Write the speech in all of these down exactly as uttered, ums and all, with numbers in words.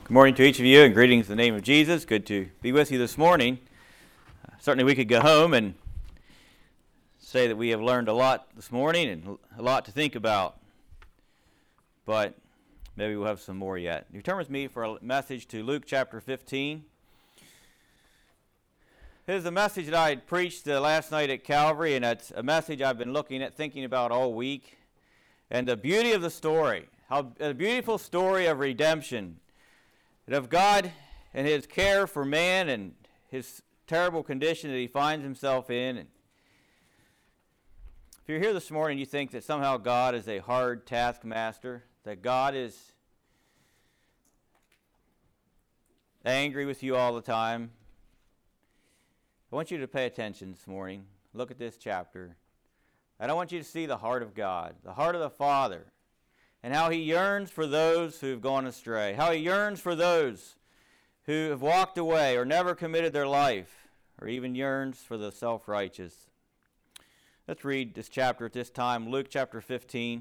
Good morning to each of you, and greetings in the name of Jesus. Good to be with you this morning. Uh, certainly we could go home and say that we have learned a lot this morning and a lot to think about, but maybe we'll have some more yet. You turn with me for a message to Luke chapter fifteen. This is a message that I had preached uh, last night at Calvary, and it's a message I've been looking at, thinking about all week, and the beauty of the story, how a beautiful story of redemption, and of God and His care for man and His terrible condition that he finds himself in. And if you're here this morning and you think that somehow God is a hard taskmaster, that God is angry with you all the time, I want you to pay attention this morning. Look at this chapter. And I want you to see the heart of God, the heart of the Father, and how He yearns for those who have gone astray, how He yearns for those who have walked away or never committed their life, or even yearns for the self-righteous. Let's read this chapter at this time, Luke chapter fifteen.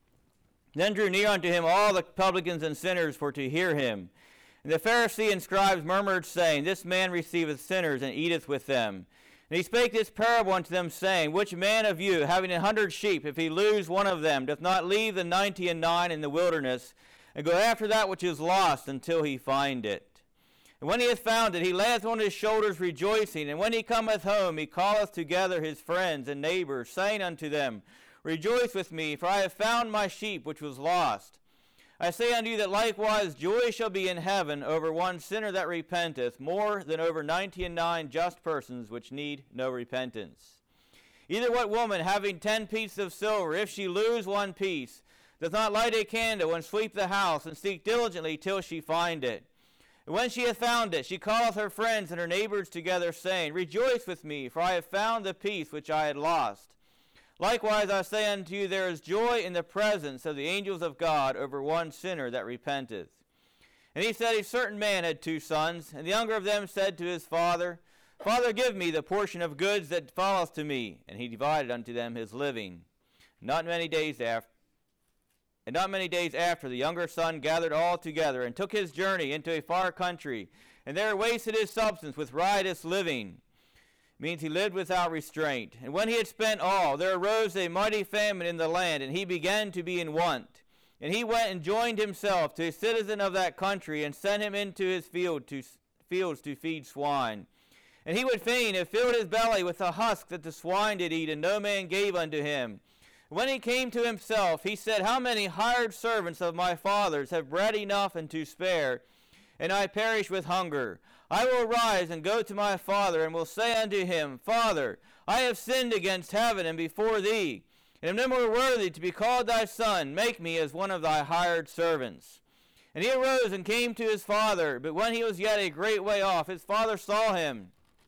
Then drew near unto him all the publicans and sinners for to hear him. And the Pharisees and scribes murmured, saying, This man receiveth sinners, and eateth with them. And he spake this parable unto them, saying, Which man of you, having a hundred sheep, if he lose one of them, doth not leave the ninety and nine in the wilderness, and go after that which is lost until he find it? And when he hath found it, he layeth on his shoulders rejoicing. And when he cometh home, he calleth together his friends and neighbors, saying unto them, Rejoice with me, for I have found my sheep which was lost. I say unto you that likewise joy shall be in heaven over one sinner that repenteth, more than over ninety and nine just persons which need no repentance. Either what woman, having ten pieces of silver, if she lose one piece, doth not light a candle and sweep the house, and seek diligently till she find it? And when she hath found it, she calleth her friends and her neighbors together, saying, Rejoice with me, for I have found the piece which I had lost. Likewise I say unto you, there is joy in the presence of the angels of God over one sinner that repenteth. And he said, A certain man had two sons, and the younger of them said to his father, Father, give me the portion of goods that falleth to me. And he divided unto them his living. Not many days after, and not many days after, the younger son gathered all together, and took his journey into a far country, and there wasted his substance with riotous living. Means he lived without restraint. And when he had spent all, there arose a mighty famine in the land, and he began to be in want. And he went and joined himself to a citizen of that country, and sent him into his field to, fields to feed swine. And he would fain have filled his belly with the husk that the swine did eat, and no man gave unto him. When he came to himself, he said, How many hired servants of my father's have bread enough and to spare, and I perish with hunger? I will arise and go to my father, and will say unto him, Father, I have sinned against heaven and before thee, and am no more worthy to be called thy son. Make me as one of thy hired servants. And he arose and came to his father, but when he was yet a great way off, his father saw him,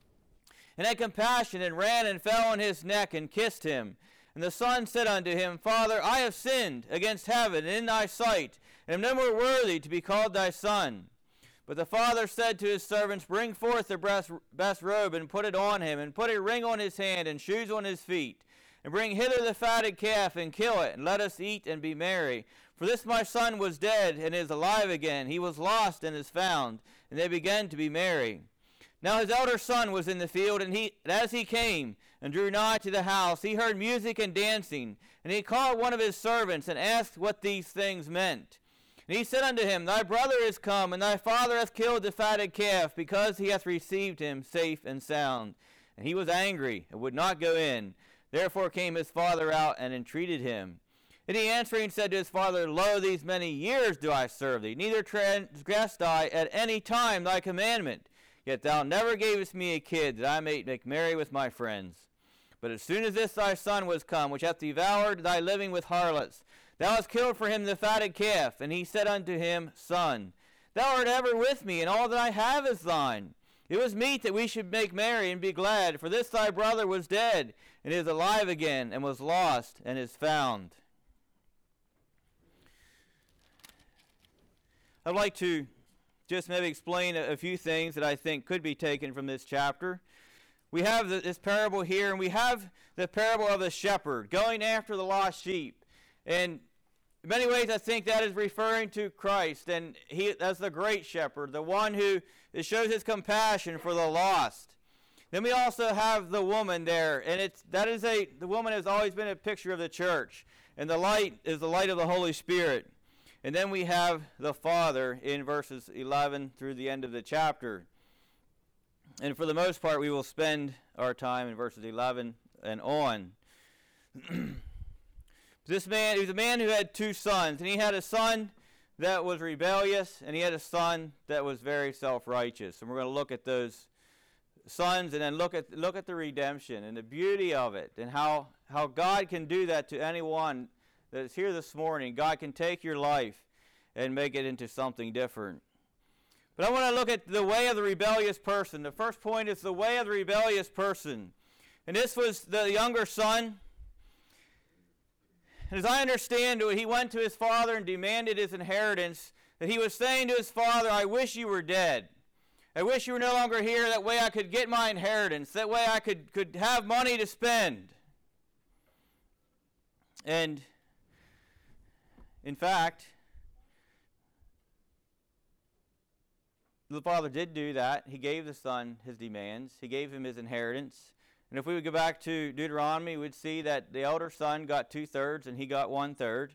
and had compassion, and ran and fell on his neck, and kissed him. And the son said unto him, Father, I have sinned against heaven and in thy sight, and am no more worthy to be called thy son. But the father said to his servants, Bring forth the best, best robe, and put it on him, and put a ring on his hand, and shoes on his feet. And bring hither the fatted calf, and kill it, and let us eat and be merry. For this my son was dead, and is alive again. He was lost, and is found. And they began to be merry. Now his elder son was in the field, and he, and as he came and drew nigh to the house, he heard music and dancing. And he called one of his servants, and asked what these things meant. And he said unto him, Thy brother is come, and thy father hath killed the fatted calf, because he hath received him safe and sound. And he was angry, and would not go in. Therefore came his father out, and entreated him. And he answering said to his father, Lo, these many years do I serve thee, neither transgressed I at any time thy commandment. Yet thou never gavest me a kid, that I might make merry with my friends. But as soon as this thy son was come, which hath devoured thy living with harlots, thou hast killed for him the fatted calf. And he said unto him, Son, thou art ever with me, and all that I have is thine. It was meet that we should make merry and be glad, for this thy brother was dead, and is alive again, and was lost, and is found. I'd like to just maybe explain a, a few things that I think could be taken from this chapter. We have the, this parable here, and we have the parable of the shepherd going after the lost sheep. And in many ways, I think that is referring to Christ, and he as the great shepherd, the one who shows his compassion for the lost. Then we also have the woman there, and it's that is a the woman has always been a picture of the church, and the light is the light of the Holy Spirit. And then we have the Father in verses eleven through the end of the chapter. And for the most part, we will spend our time in verses eleven and on. This man, he was a man who had two sons, and he had a son that was rebellious, and he had a son that was very self-righteous. And we're going to look at those sons, and then look at look at the redemption and the beauty of it, and how how God can do that to anyone that is here this morning. God can take your life and make it into something different. But I want to look at the way of the rebellious person. The first point is the way of the rebellious person. And this was the younger son. And as I understand it, he went to his father and demanded his inheritance, that he was saying to his father, I wish you were dead. I wish you were no longer here. That way I could get my inheritance. That way I could, could have money to spend. And in fact, the father did do that. He gave the son his demands. He gave him his inheritance. And if we would go back to Deuteronomy, we'd see that the elder son got two-thirds and he got one-third.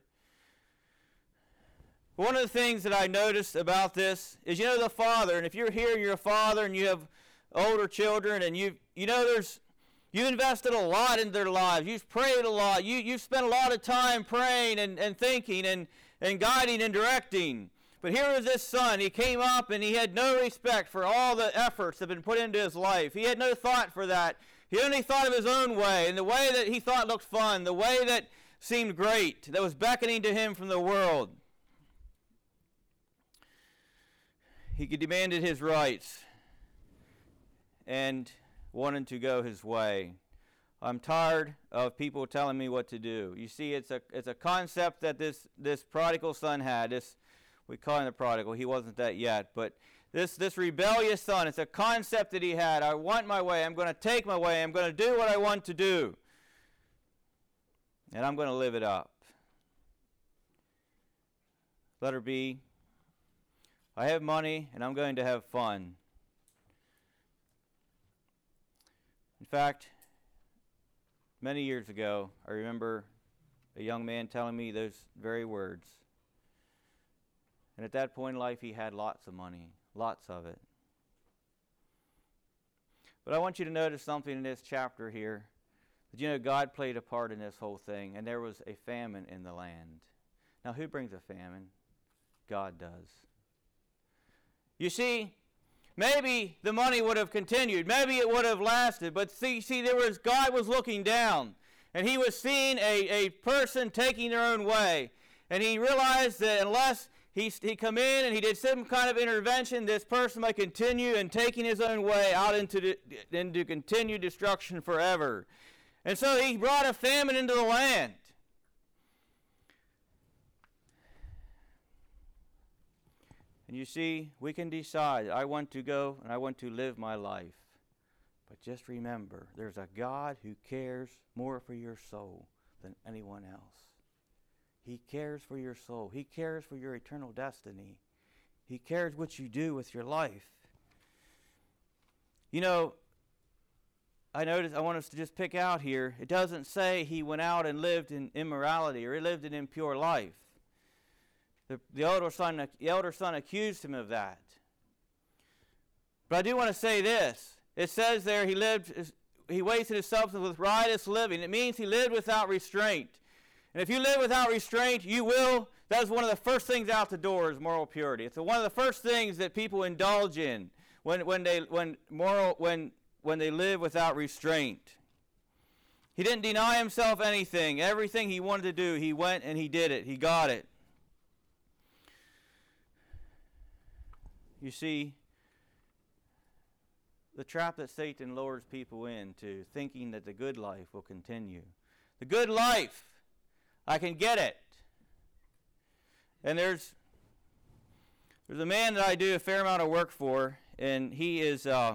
One of the things that I noticed about this is, you know, the father, and if you're here and you're a father and you have older children, and you you know there's you've invested a lot in their lives. You've prayed a lot. You, you've spent a lot of time praying and, and thinking and, and guiding and directing. But here was this son. He came up and he had no respect for all the efforts that have been put into his life. He had no thought for that. He only thought of his own way, and the way that he thought looked fun, the way that seemed great, that was beckoning to him from the world. He demanded his rights and wanted to go his way. I'm tired of people telling me what to do. You see, it's a it's a concept that this, this prodigal son had. This, we call him the prodigal. He wasn't that yet, but This this rebellious son, it's a concept that he had. I want my way. I'm going to take my way. I'm going to do what I want to do. And I'm going to live it up. Letter B, I have money and I'm going to have fun. In fact, many years ago, I remember a young man telling me those very words. And at that point in life, he had lots of money. Lots of it. But I want you to notice something in this chapter here. That, you know, God played a part in this whole thing, and there was a famine in the land. Now, who brings a famine? God does. You see, maybe the money would have continued. Maybe it would have lasted. But see, see, there was God was looking down, and he was seeing a, a person taking their own way. And he realized that unless He, he come in and he did some kind of intervention, this person might continue and taking his own way out into, the, into continued destruction forever. And so he brought a famine into the land. And you see, we can decide, I want to go and I want to live my life. But just remember, there's a God who cares more for your soul than anyone else. He cares for your soul. He cares for your eternal destiny. He cares what you do with your life. You know, I notice, I want us to just pick out here, it doesn't say he went out and lived in immorality or he lived an impure life. The, the, elder son, the elder son accused him of that. But I do want to say this. It says there he lived, he wasted his substance with riotous living. It means he lived without restraint. And if you live without restraint, you will, that is one of the first things out the door is moral purity. It's one of the first things that people indulge in when, when, they, when, moral, when, when they live without restraint. He didn't deny himself anything. Everything he wanted to do, he went and he did it. He got it. You see, the trap that Satan lures people into, thinking that the good life will continue. The good life, I can get it. And there's there's a man that I do a fair amount of work for, and he is, uh,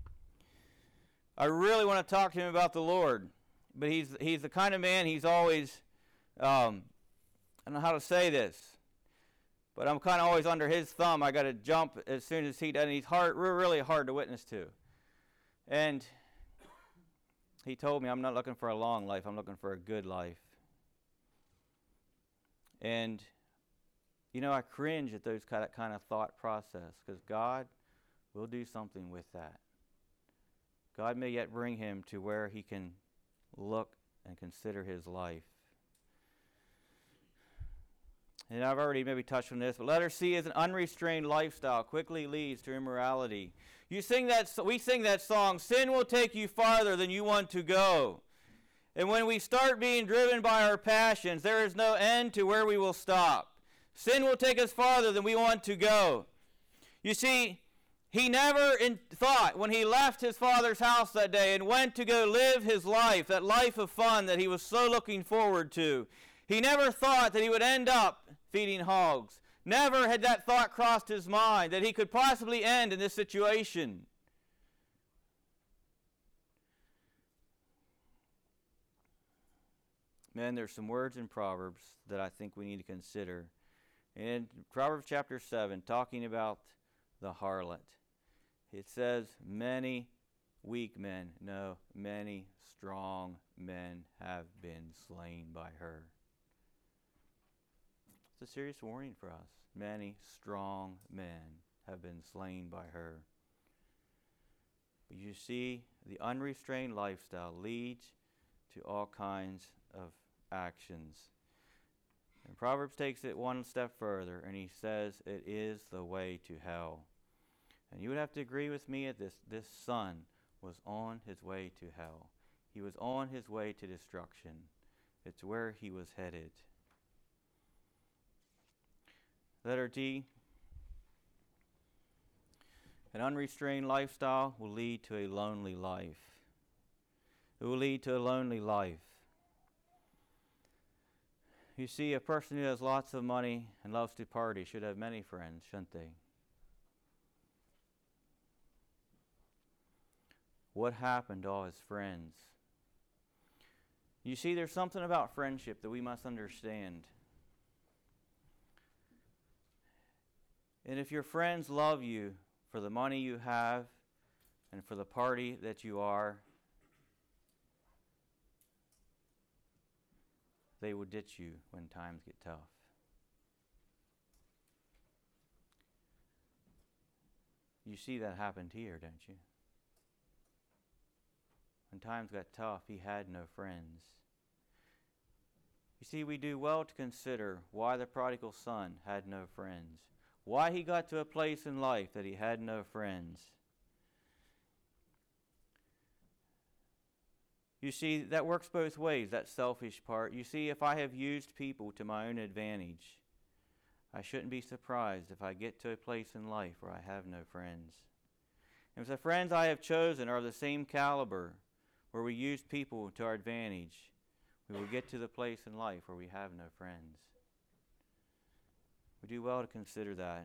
I really want to talk to him about the Lord. But he's he's the kind of man, he's always, um, I don't know how to say this, but I'm kind of always under his thumb. I got to jump as soon as he does. And he's hard, really hard to witness to. And he told me, I'm not looking for a long life. I'm looking for a good life. And, you know, I cringe at those kind of, kind of thought process, because God will do something with that. God may yet bring him to where he can look and consider his life. And I've already maybe touched on this, but letter C is an unrestrained lifestyle quickly leads to immorality. You sing that, we sing that song, sin will take you farther than you want to go. And when we start being driven by our passions, there is no end to where we will stop. Sin will take us farther than we want to go. You see, he never in thought when he left his father's house that day and went to go live his life, that life of fun that he was so looking forward to, he never thought that he would end up feeding hogs. Never had that thought crossed his mind that he could possibly end in this situation. Man, there's some words in Proverbs that I think we need to consider. In Proverbs chapter seven, talking about the harlot, it says, many weak men, no, many strong men have been slain by her. It's a serious warning for us. Many strong men have been slain by her. But you see, the unrestrained lifestyle leads to all kinds of actions. And Proverbs takes it one step further, and he says it is the way to hell. And you would have to agree with me at this. This son was on his way to hell. He was on his way to destruction. It's where he was headed. Letter D. An unrestrained lifestyle will lead to a lonely life. It will lead to a lonely life. You see, a person who has lots of money and loves to party should have many friends, shouldn't they? What happened to all his friends? You see, there's something about friendship that we must understand. And if your friends love you for the money you have and for the party that you are, they will ditch you when times get tough. You see that happened here, don't you? When times got tough, he had no friends. You see, we do well to consider why the prodigal son had no friends. Why he got to a place in life that he had no friends. You see, that works both ways, that selfish part. You see, if I have used people to my own advantage, I shouldn't be surprised if I get to a place in life where I have no friends. And if the friends I have chosen are of the same caliber, where we use people to our advantage, we will get to the place in life where we have no friends. We do well to consider that.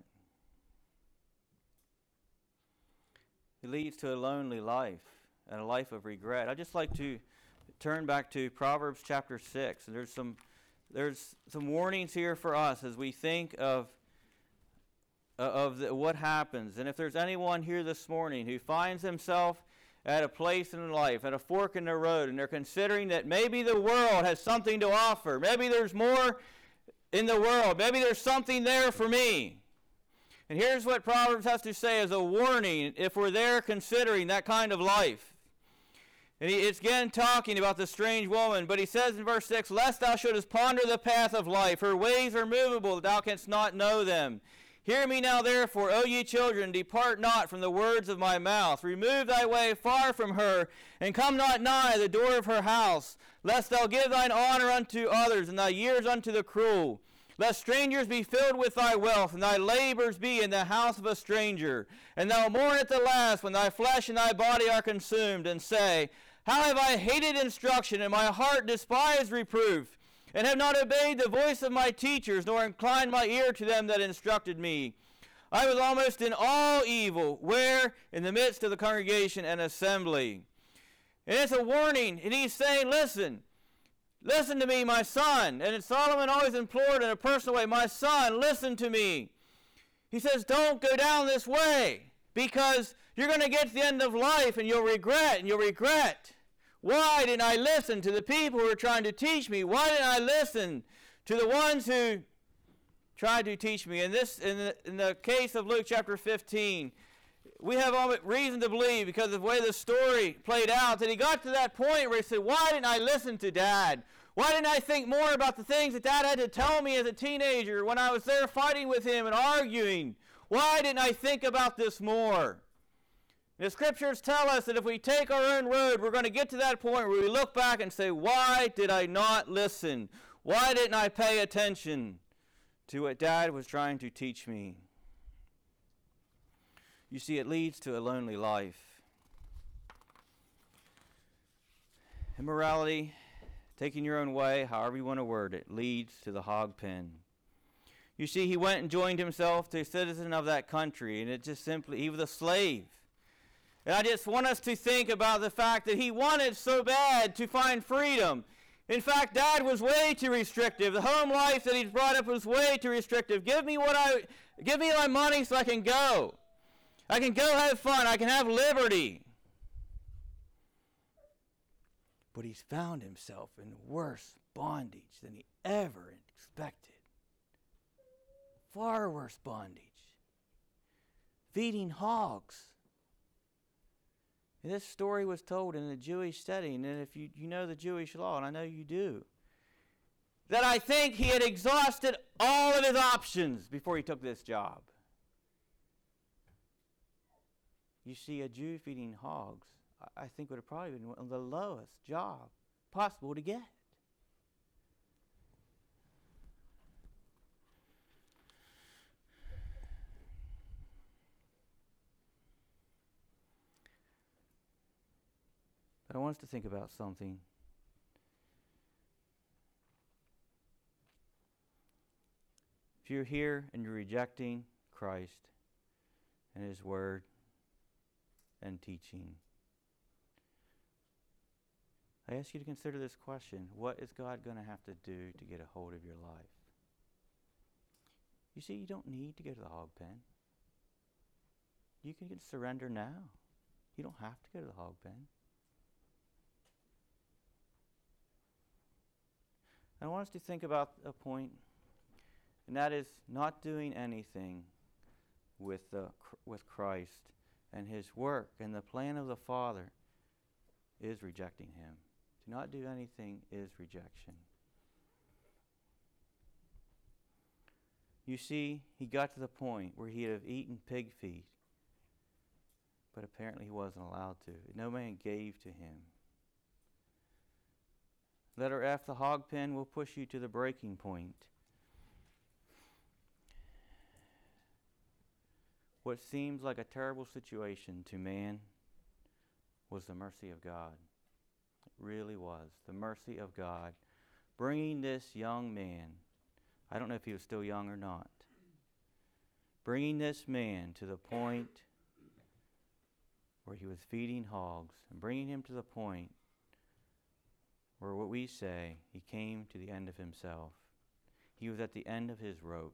It leads to a lonely life and a life of regret. I'd just like to turn back to Proverbs chapter six. And there's some there's some warnings here for us as we think of uh, of the, what happens. And if there's anyone here this morning who finds himself at a place in life, at a fork in the road, and they're considering that maybe the world has something to offer, maybe there's more in the world, maybe there's something there for me. And here's what Proverbs has to say as a warning if we're there considering that kind of life. And he, it's again talking about the strange woman, but he says in verse six, lest thou shouldest ponder the path of life, her ways are movable, thou canst not know them. Hear me now therefore, O ye children, depart not from the words of my mouth. Remove thy way far from her, and come not nigh the door of her house, lest thou give thine honor unto others, and thy years unto the cruel. Lest strangers be filled with thy wealth, and thy labors be in the house of a stranger. And thou mourn at the last, when thy flesh and thy body are consumed, and say, how have I hated instruction, and my heart despised reproof, and have not obeyed the voice of my teachers, nor inclined my ear to them that instructed me. I was almost in all evil, where in the midst of the congregation and assembly. And it's a warning, and he's saying, listen, Listen to me, my son. And Solomon always implored in a personal way, my son, listen to me. He says, don't go down this way, because you're going to get to the end of life and you'll regret and you'll regret. Why didn't I listen to the people who were trying to teach me? Why didn't I listen to the ones who tried to teach me? In this, in the, in the case of Luke chapter fifteen, we have all reason to believe, because of the way the story played out, that he got to that point where he said, why didn't I listen to Dad? Why didn't I think more about the things that Dad had to tell me as a teenager when I was there fighting with him and arguing? Why didn't I think about this more? The scriptures tell us that if we take our own road, we're going to get to that point where we look back and say, why did I not listen? Why didn't I pay attention to what Dad was trying to teach me? You see, it leads to a lonely life. Immorality, taking your own way, however you want to word it, leads to the hog pen. You see, he went and joined himself to a citizen of that country, and it just simply, he was a slave. And I just want us to think about the fact that he wanted so bad to find freedom. In fact, Dad was way too restrictive. The home life that he's brought up was way too restrictive. Give me what I, give me my money so I can go. I can go have fun. I can have liberty. But he's found himself in worse bondage than he ever expected. Far worse bondage. Feeding hogs. And this story was told in a Jewish setting, and if you, you know the Jewish law, and I know you do, that I think he had exhausted all of his options before he took this job. You see, a Jew feeding hogs, I think would have probably been one of the lowest job possible to get. But I want us to think about something. If you're here and you're rejecting Christ and His Word and teaching, I ask you to consider this question. What is God going to have to do to get a hold of your life? You see, you don't need to go to the hog pen. You can surrender now. You don't have to go to the hog pen. I want us to think about a point, and that is not doing anything with the, with Christ and His work and the plan of the Father is rejecting Him. To not do anything is rejection. You see, he got to the point where he had eaten pig feet, but apparently he wasn't allowed to. No man gave to him. Letter F, the hog pen will push you to the breaking point. What seems like a terrible situation to man was the mercy of God. It really was. The mercy of God. Bringing this young man, I don't know if he was still young or not, bringing this man to the point where he was feeding hogs, and bringing him to the point where what we say, he came to the end of himself. He was at the end of his rope.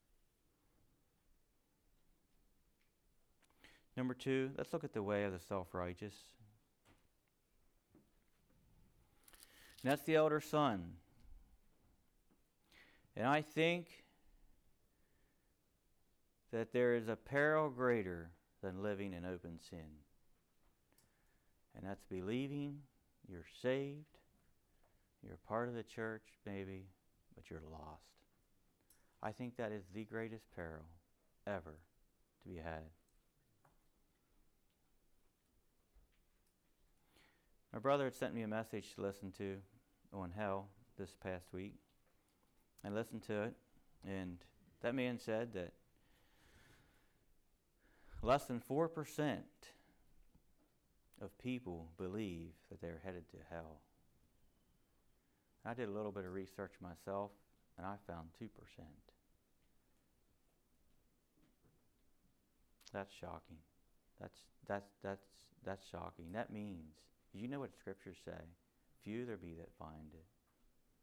Number two, let's look at the way of the self-righteous. And that's the elder son. And I think that there is a peril greater than living in open sin. And that's believing you're saved, you're part of the church, maybe, but you're lost. I think that is the greatest peril ever to be had. My brother had sent me a message to listen to on hell this past week. I listened to it, and that man said that less than four percent of people believe that they're headed to hell. I did a little bit of research myself, and I found two percent. That's shocking. That's that's that's that's shocking. That means, you know what the scriptures say? Few there be that find it.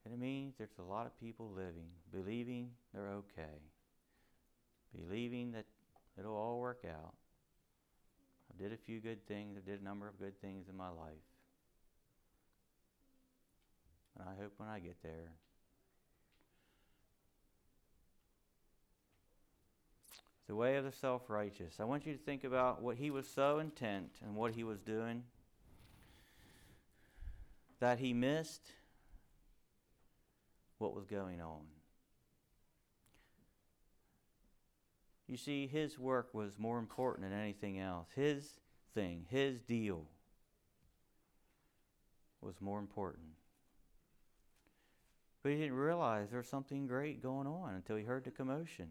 And it means there's a lot of people living, believing they're okay, believing that it'll all work out. I did a few good things. I did a number of good things in my life. And I hope when I get there, the way of the self-righteous. I want you to think about what he was so intent and what he was doing that he missed what was going on. You see, his work was more important than anything else. His thing, his deal was more important. But he didn't realize there was something great going on until he heard the commotion.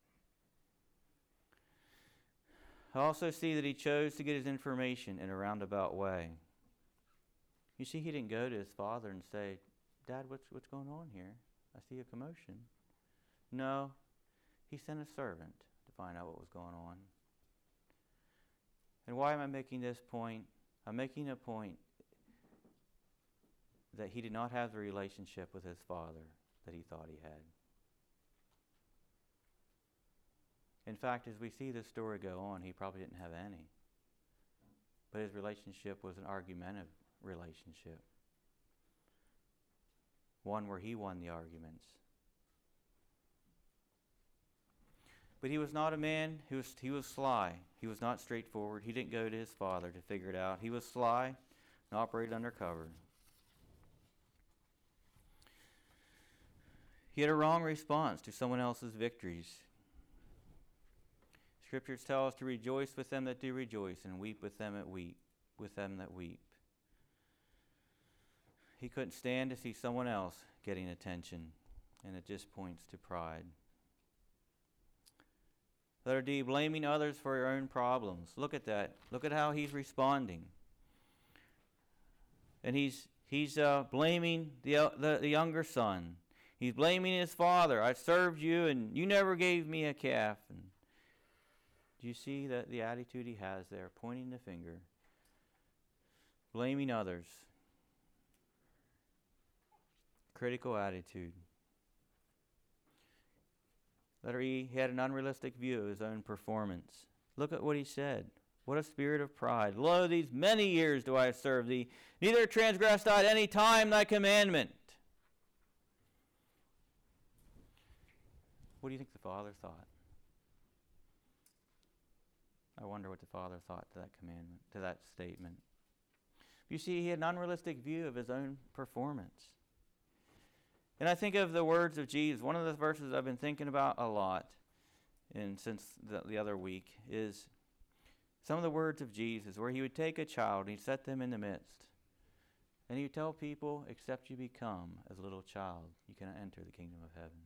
I also see that he chose to get his information in a roundabout way. You see, he didn't go to his father and say, Dad, what's, what's going on here? I see a commotion. No, he sent a servant to find out what was going on. And why am I making this point? I'm making a point that he did not have the relationship with his father that he thought he had. In fact, as we see this story go on, he probably didn't have any. But his relationship was an argumentative relationship. One where he won the arguments. But he was not a man who was, he was sly. He was not straightforward. He didn't go to his father to figure it out. He was sly and operated undercover. He had a wrong response to someone else's victories. Scriptures tell us to rejoice with them that do rejoice and weep with them that weep, with them that weep. He couldn't stand to see someone else getting attention, and it just points to pride. Letter D, blaming others for your own problems. Look at that. Look at how he's responding. And he's he's uh, blaming the, uh, the the younger son. He's blaming his father. I served you, and you never gave me a calf. And do you see that the attitude he has there, pointing the finger, blaming others? Critical attitude. Letter E, he had an unrealistic view of his own performance. Look at what he said. What a spirit of pride. Lo, these many years do I serve thee, neither transgressed I at any time thy commandment. What do you think the father thought? I wonder what the father thought to that commandment, to that statement. You see, he had an unrealistic view of his own performance. And I think of the words of Jesus. One of the verses I've been thinking about a lot, and since the, the other week, is some of the words of Jesus, where he would take a child and he'd set them in the midst. And he would tell people, except you become as a little child, you cannot enter the kingdom of heaven.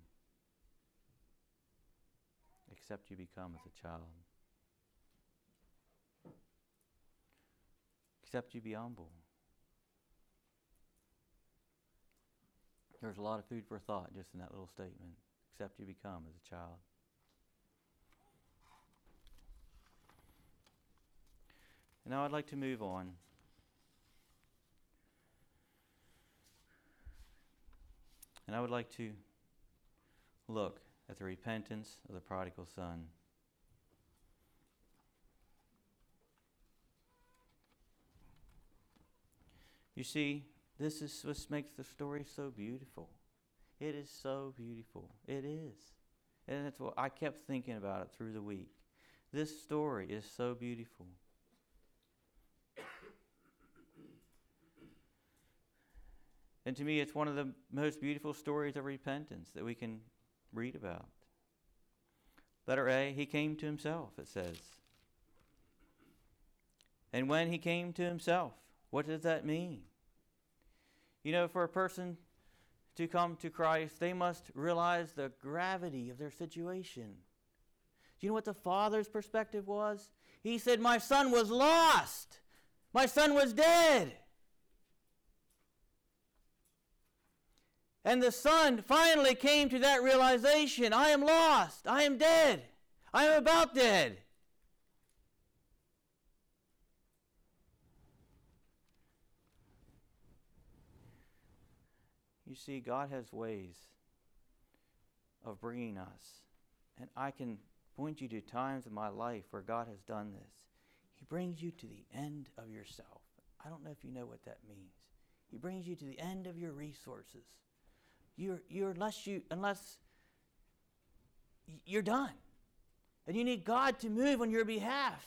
Except you become as a child. Except you be humble. There's a lot of food for thought just in that little statement. Except you become as a child. And now I'd like to move on. And I would like to look at the repentance of the prodigal son. You see, this is what makes the story so beautiful. It is so beautiful. It is. And that's what I kept thinking about it through the week. This story is so beautiful. And to me, it's one of the most beautiful stories of repentance that we can read about. Letter A, he came to himself, it says. And when he came to himself, what does that mean? You know, for a person to come to Christ, they must realize the gravity of their situation. Do you know what the father's perspective was? He said, my son was lost. My son was dead. And the son finally came to that realization. I am lost. I am dead. I am about dead. You see, God has ways of bringing us. And I can point you to times in my life where God has done this. He brings you to the end of yourself. I don't know if you know what that means. He brings you to the end of your resources. You're, you're unless you, unless you're done. And you need God to move on your behalf.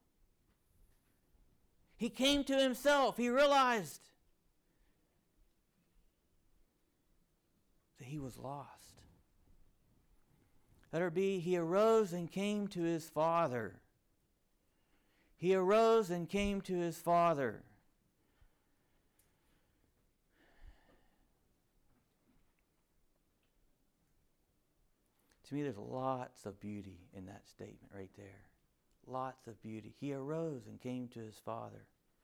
He came to himself. He realized that he was lost. Letter B, he arose and came to his Father. He arose and came to his Father. To me, there's lots of beauty in that statement right there. Lots of beauty. He arose and came to his Father.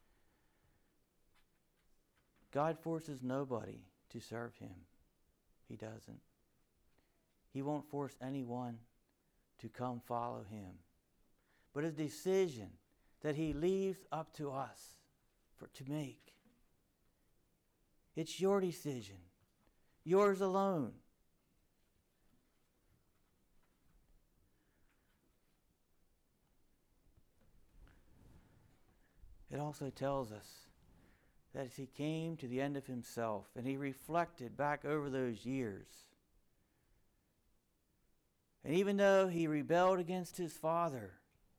God forces nobody to serve him. He doesn't. He won't force anyone to come follow him. But a decision that he leaves up to us for, to make. It's your decision. Yours alone. It also tells us that as he came to the end of himself and he reflected back over those years, and even though he rebelled against his Father,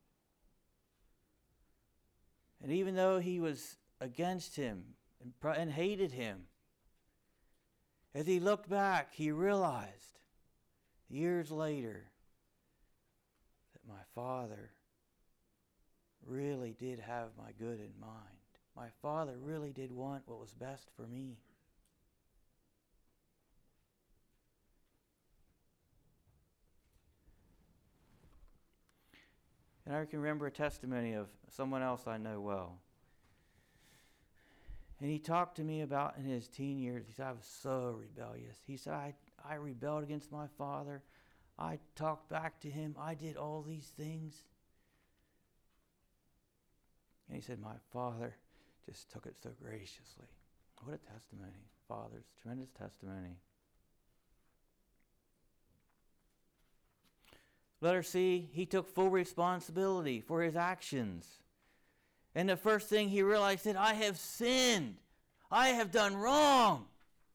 and even though he was against him and, and hated him, as he looked back, he realized years later that my Father really did have my good in mind. My Father really did want what was best for me. And I can remember a testimony of someone else I know well. And he talked to me about in his teen years. He said, I was so rebellious. He said, I, I rebelled against my father. I talked back to him. I did all these things. And he said, my father just took it so graciously. What a testimony. Father's tremendous testimony. Letter C, he took full responsibility for his actions. And the first thing he realized that I have sinned. I have done wrong.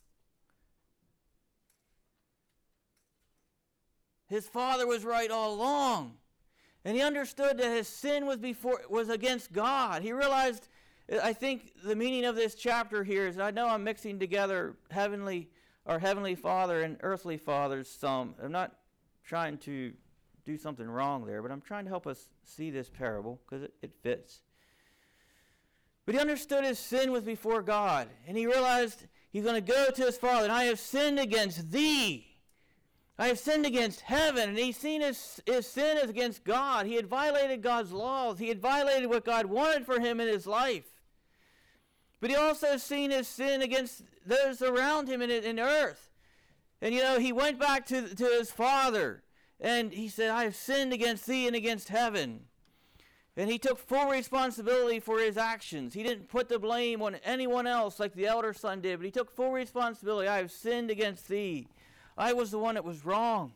His father was right all along. And he understood that his sin was before was against God. He realized, I think the meaning of this chapter here is, I know I'm mixing together heavenly, our heavenly Father and earthly fathers some. I'm not trying to do something wrong there, but I'm trying to help us see this parable because it, it fits. But he understood his sin was before God, and he realized he's going to go to his Father, and I have sinned against thee. I have sinned against heaven. And he's seen his, his sin as against God. He had violated God's laws. He had violated what God wanted for him in his life. But he also has seen his sin against those around him in, in earth. And you know, he went back to, to his Father. And he said, I have sinned against thee and against heaven. And he took full responsibility for his actions. He didn't put the blame on anyone else like the elder son did. But he took full responsibility. I have sinned against thee. I was the one that was wrong.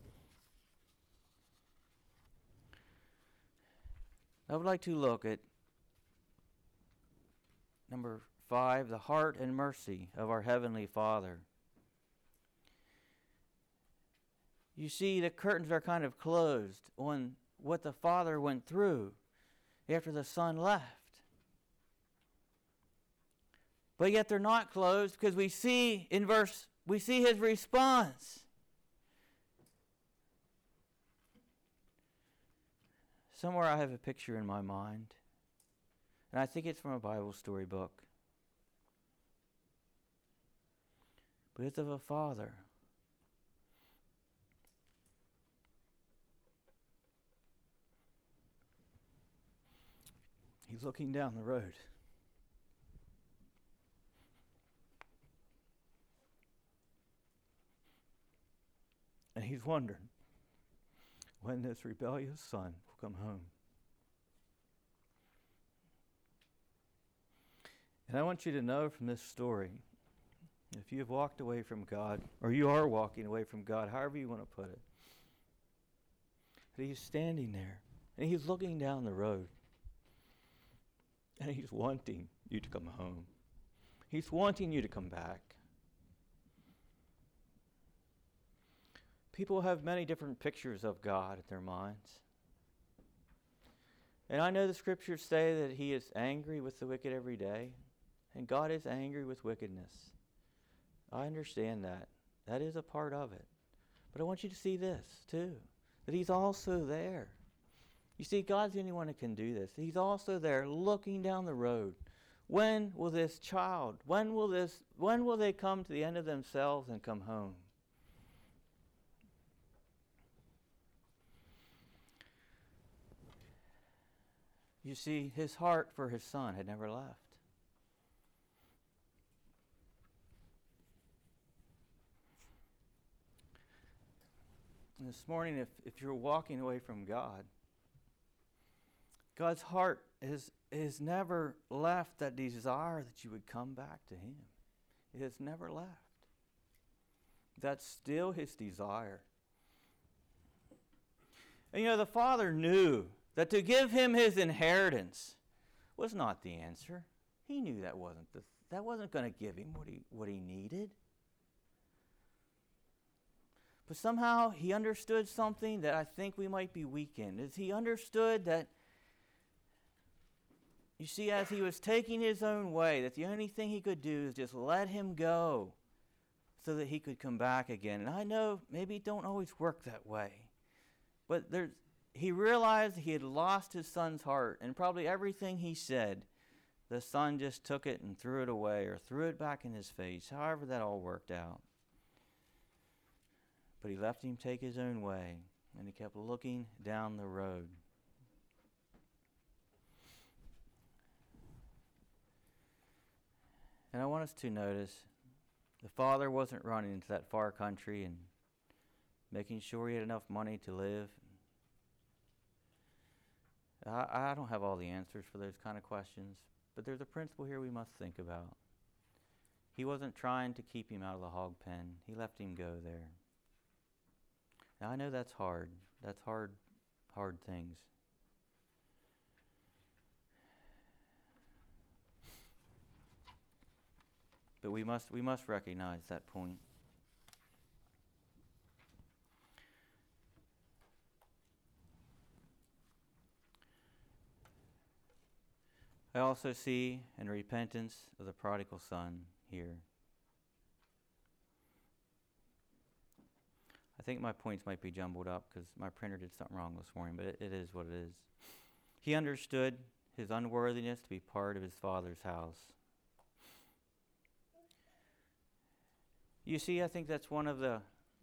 I would like to look at number five, the heart and mercy of our Heavenly Father. You see, the curtains are kind of closed on what the Father went through after the Son left. But yet they're not closed because we see in verse We see his response. Somewhere I have a picture in my mind, and I think it's from a Bible storybook. But it's of a father he's looking down the road. And he's wondering when this rebellious son will come home. And I want you to know from this story If you have walked away from God, or you are walking away from God, however you want to put it, that he's standing there, and he's looking down the road, and he's wanting you to come home. He's wanting you to come back. People have many different pictures of God in their minds. And I know the scriptures say that he is angry with the wicked every day, and God is angry with wickedness. I understand that. That is a part of it. But I want you to see this, too, that he's also there. You see, God's the only one that can do this. He's also there looking down the road. When will this child, when will this, when will they come to the end of themselves and come home? You see, his heart for his son had never left. And this morning, if, if you're walking away from God, God's heart has, has never left that desire that you would come back to him. It has never left. That's still his desire. And you know, the Father knew that to give him his inheritance was not the answer. He knew that wasn't the, that wasn't going to give him what he what he needed. But somehow he understood something that I think we might be weak in. Is he understood that, you see, as he was taking his own way, that the only thing he could do is just let him go so that he could come back again. And I know maybe it don't always work that way. But there's he realized he had lost his son's heart, and probably everything he said, the son just took it and threw it away or threw it back in his face, however that all worked out. But he left him take his own way, and he kept looking down the road. And I want us to notice the father wasn't running into that far country and making sure he had enough money to live. I, I don't have all the answers for those kind of questions, but there's a principle here we must think about. He wasn't trying to keep him out of the hog pen. He left him go there. Now, I know that's hard. That's hard, hard things. But we must we must recognize that point. I also see in repentance of the prodigal son here. I think my points might be jumbled up because my printer did something wrong this morning, but it, it is what it is. He understood his unworthiness to be part of his father's house. You see, I think that's one of the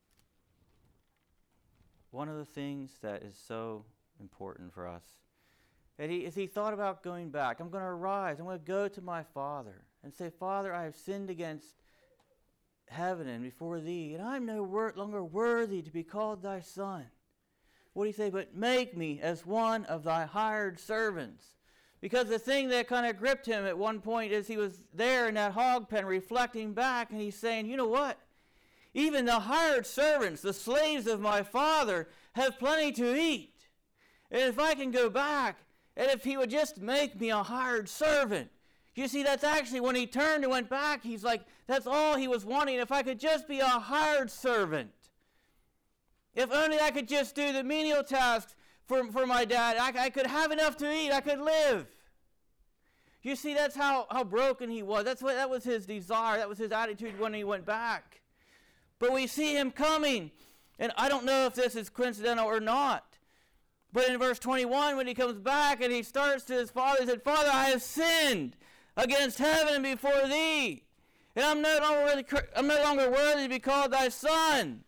one of the things that is so important for us. And he, as he thought about going back, I'm going to arise, I'm going to go to my father and say, Father, I have sinned against heaven and before thee, and I am no wor- longer worthy to be called thy son. What do you say? But make me as one of thy hired servants. Because the thing that kind of gripped him at one point is he was there in that hog pen reflecting back, and he's saying, you know what? Even the hired servants, the slaves of my father, have plenty to eat. And if I can go back, and if he would just make me a hired servant. You see, that's actually when he turned and went back, he's like, that's all he was wanting. If I could just be a hired servant. If only I could just do the menial tasks for, for my dad. I, I could have enough to eat. I could live. You see, that's how, how broken he was. That's what that was his desire. That was his attitude when he went back. But we see him coming. And I don't know if this is coincidental or not. But in verse twenty-one, when he comes back and he starts to his father, he said, Father, I have sinned against heaven and before thee. And I'm no longer worthy, I'm no longer worthy to be called thy son.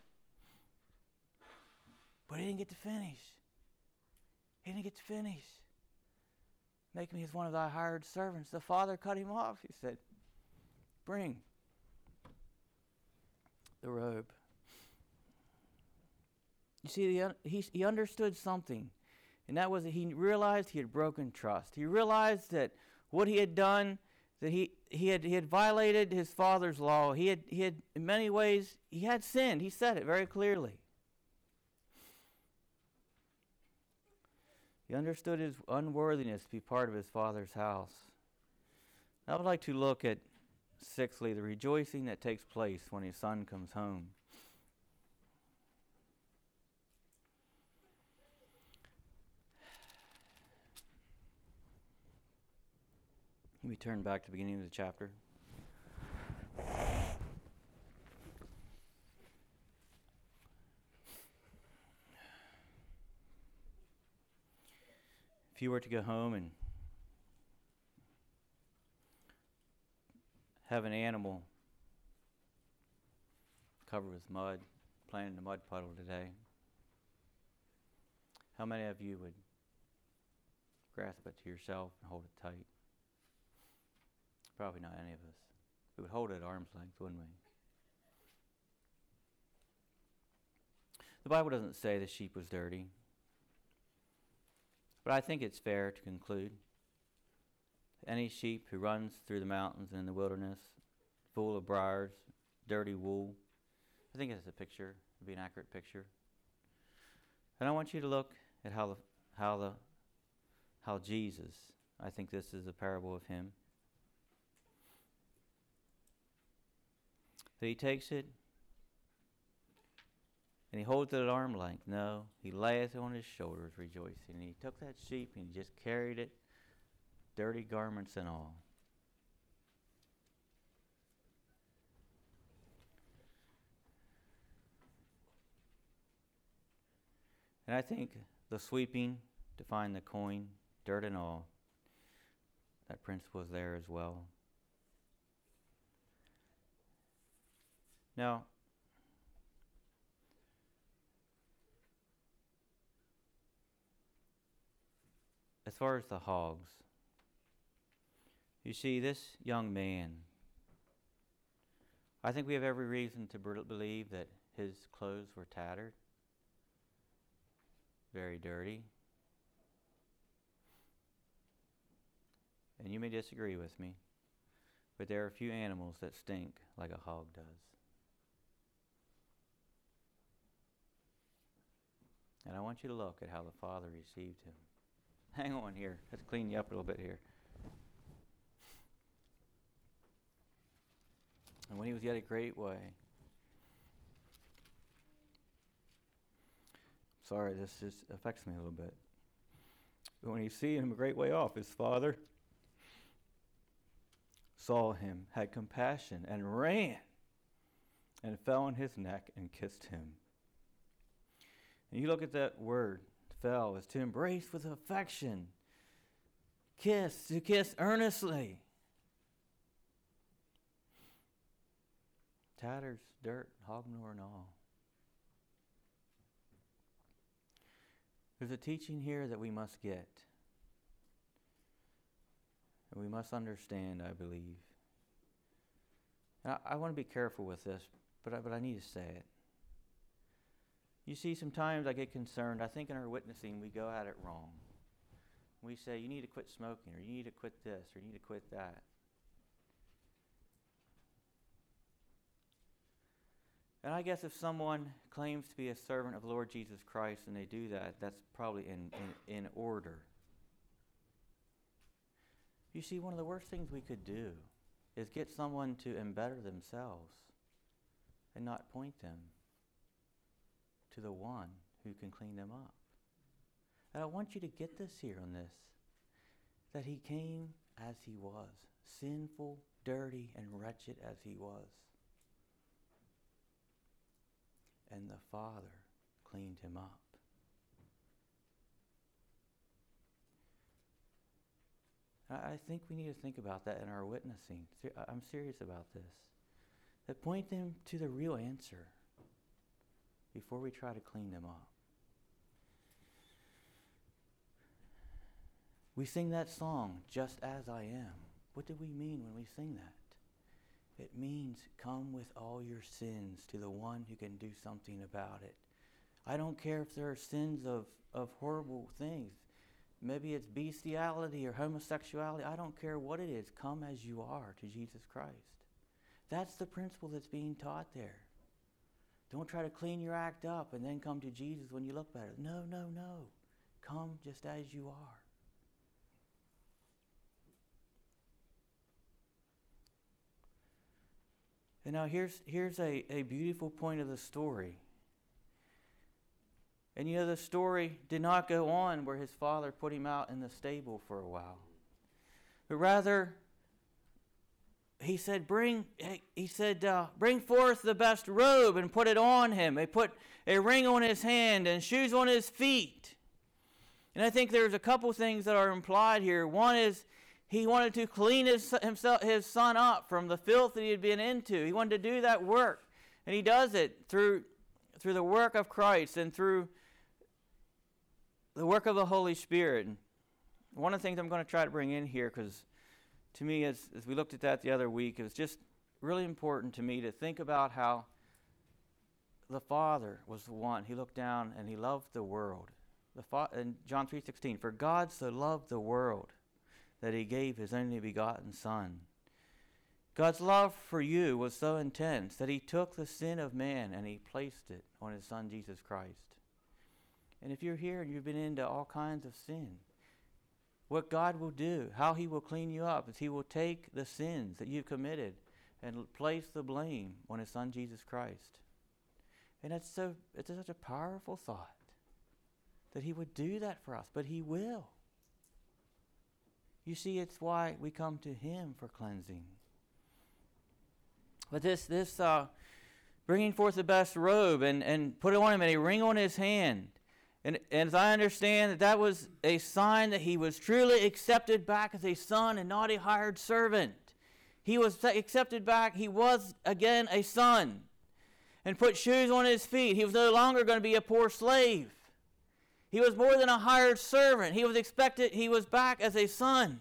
But he didn't get to finish. He didn't get to finish. Make me as one of thy hired servants. The father cut him off. He said, bring the robe. You see, he, he understood something, and that was that he realized he had broken trust. He realized that what he had done, that he he had he had violated his father's law. He had he had in many ways he had sinned. He said it very clearly. He understood his unworthiness to be part of his father's house. I would like to look at, sixthly, the rejoicing that takes place when his son comes home. Let me turn back to the beginning of the chapter. If you were to go home and have an animal covered with mud, playing in a mud puddle today, how many of you would grasp it to yourself and hold it tight? Probably not any of us. We would hold it at arm's length, wouldn't we? The Bible doesn't say the sheep was dirty, but I think it's fair to conclude any sheep who runs through the mountains and in the wilderness, full of briars, dirty wool, I think it's a picture, it'd be an accurate picture. And I want you to look at how the how the how Jesus, I think this is a parable of him. That he takes it and he holds it at arm's length. No, he layeth it on his shoulders, rejoicing. And he took that sheep and he just carried it, dirty garments and all. And I think the sweeping to find the coin, dirt and all, that principle is there as well. Now, as far as the hogs, you see, this young man, I think we have every reason to b- believe that his clothes were tattered, very dirty. And you may disagree with me, but there are a few animals that stink like a hog does. And I want you to look at how the Father received him. Hang on here. Let's clean you up a little bit here. And when he was yet a great way. Sorry, this just affects me a little bit. But when you see him a great way off, his father saw him, had compassion, and ran, and fell on his neck and kissed him. And you look at that word, fell, is to embrace with affection. Kiss, to kiss earnestly. Tatters, dirt, hog manure and all. There's a teaching here that we must get. And we must understand, I believe. And I, I want to be careful with this, but I, but I need to say it. You see, sometimes I get concerned. I think in our witnessing, we go at it wrong. We say, you need to quit smoking, or you need to quit this, or you need to quit that. And I guess if someone claims to be a servant of the Lord Jesus Christ and they do that, that's probably in, in, in order. You see, one of the worst things we could do is get someone to embetter themselves and not point them to the one who can clean them up. And I want you to get this here on this, that he came as he was, sinful, dirty, and wretched as he was. And the Father cleaned him up. I think we need to think about that in our witnessing. I'm serious about this. That point them to the real answer before we try to clean them up. We sing that song, Just As I Am. What do we mean when we sing that? It means come with all your sins to the one who can do something about it. I don't care if there are sins of, of horrible things. maybe it's bestiality or homosexuality. I don't care what it is. Come as you are to Jesus Christ. That's the principle that's being taught there. Don't try to clean your act up and then come to Jesus when you look better. No, no, no. Come just as you are. And now here's, here's a, a beautiful point of the story. And you know, the story did not go on where his father put him out in the stable for a while. But rather, he said, bring, he said, uh, bring forth the best robe and put it on him. They put a ring on his hand and shoes on his feet. And I think there's a couple things that are implied here. One is he wanted to clean his, himself, his son up from the filth that he had been into. He wanted to do that work. And he does it through, through the work of Christ and through the work of the Holy Spirit. One of the things I'm going to try to bring in here, because to me, as, as we looked at that the other week, it was just really important to me to think about how the Father was the one. He looked down and he loved the world. The fa- in John three sixteen, for God so loved the world that he gave his only begotten Son. God's love for you was so intense that he took the sin of man and he placed it on his Son, Jesus Christ. And if you're here and you've been into all kinds of sin, what God will do, how he will clean you up, is he will take the sins that you've committed and place the blame on his Son, Jesus Christ. And it's so it's such a powerful thought that he would do that for us, but he will. You see, it's why we come to him for cleansing. But this, this uh, bringing forth the best robe and, and put it on him and a ring on his hand. And, and as I understand, that that was a sign that he was truly accepted back as a son and not a hired servant. He was accepted back. He was, again, a son. And put shoes on his feet. He was no longer going to be a poor slave. He was more than a hired servant. He was expected, he was back as a son.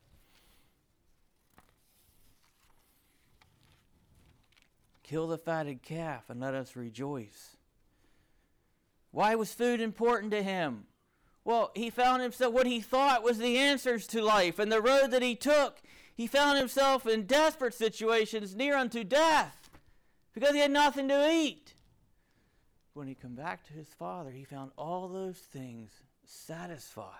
Kill the fatted calf and let us rejoice. Why was food important to him? Well, he found himself, what he thought was the answers to life, and the road that he took, he found himself in desperate situations near unto death because he had nothing to eat. When he came back to his father, he found all those things satisfied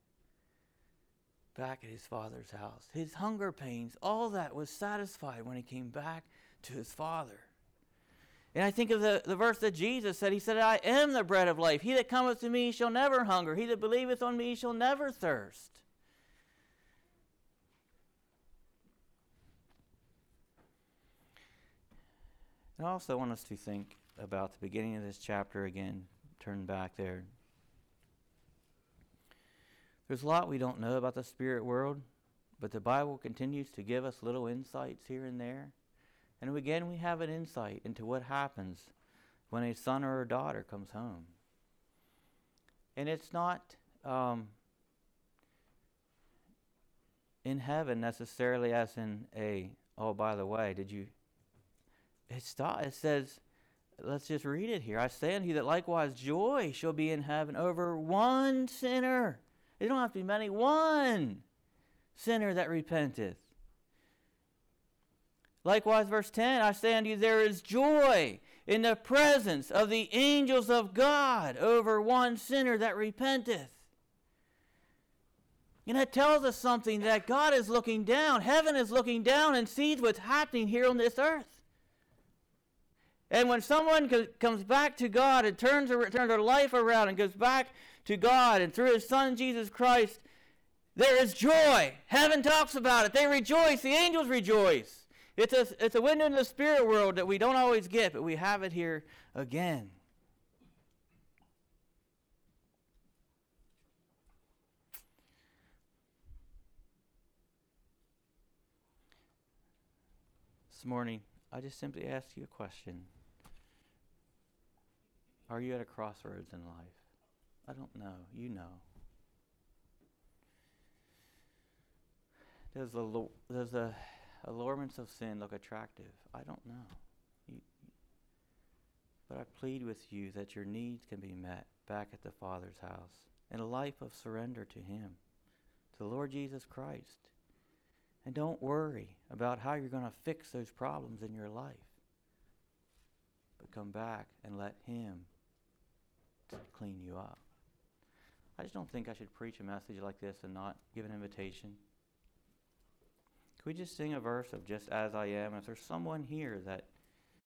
back at his father's house. His hunger pains, all that was satisfied when he came back to his father. And I think of the, the verse that Jesus said. He said, I am the bread of life. He that cometh to me shall never hunger. He that believeth on me shall never thirst. And I also want us to think about the beginning of this chapter again. Turn back there. There's a lot we don't know about the spirit world, but the Bible continues to give us little insights here and there. And again, we have an insight into what happens when a son or a daughter comes home. And it's not um, in heaven necessarily as in a, oh, by the way, did you, it's not, it says, let's just read it here. I say unto you that likewise joy shall be in heaven over one sinner. It don't have to be many. One sinner that repenteth. Likewise, verse ten, I say unto you, there is joy in the presence of the angels of God over one sinner that repenteth. And that tells us something, that God is looking down. Heaven is looking down and sees what's happening here on this earth. And when someone co- comes back to God and turns, turns their life around and goes back to God and through his Son Jesus Christ, there is joy. Heaven talks about it. They rejoice. The angels rejoice. It's a, it's a window into the spirit world that we don't always get, but we have it here again. This morning, I just simply ask you a question. Are you at a crossroads in life? I don't know. You know. Does the, does the allurements of sin look attractive? I don't know. You, but I plead with you that your needs can be met back at the Father's house. and a life of surrender to Him, to the Lord Jesus Christ. And don't worry about how you're going to fix those problems in your life. But come back and let Him clean you up. I just don't think I should preach a message like this and not give an invitation. Can we just sing a verse of Just As I Am? If there's someone here that